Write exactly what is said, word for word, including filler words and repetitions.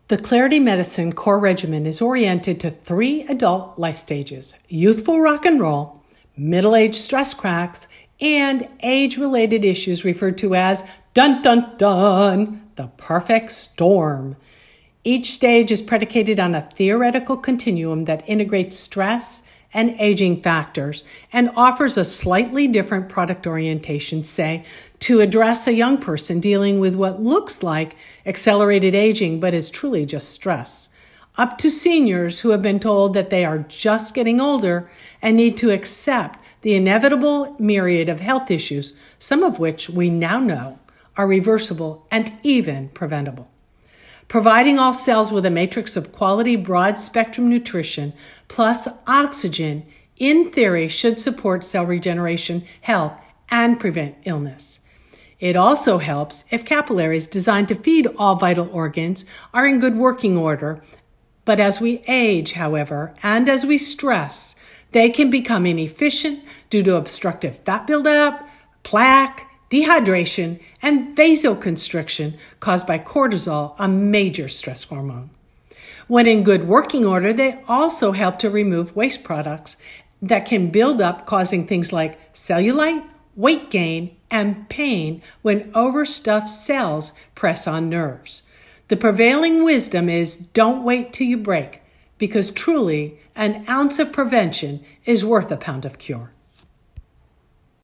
The Clarity Medicine Core Regimen is oriented to three adult life stages: youthful rock and roll, middle-aged stress cracks, and age-related issues referred to as dun dun dun, the perfect storm. Each stage is predicated on a theoretical continuum that integrates stress and aging factors and offers a slightly different product orientation, say, to address a young person dealing with what looks like accelerated aging but is truly just stress, up to seniors who have been told that they are just getting older and need to accept the inevitable myriad of health issues, some of which we now know are reversible and even preventable. Providing all cells with a matrix of quality broad-spectrum nutrition plus oxygen, in theory, should support cell regeneration, health, and prevent illness. It also helps if capillaries designed to feed all vital organs are in good working order. But as we age, however, and as we stress, they can become inefficient due to obstructive fat buildup, plaque, dehydration, and vasoconstriction caused by cortisol, a major stress hormone. When in good working order, they also help to remove waste products that can build up, causing things like cellulite, weight gain, and pain when overstuffed cells press on nerves. The prevailing wisdom is don't wait till you break, because truly, an ounce of prevention is worth a pound of cure.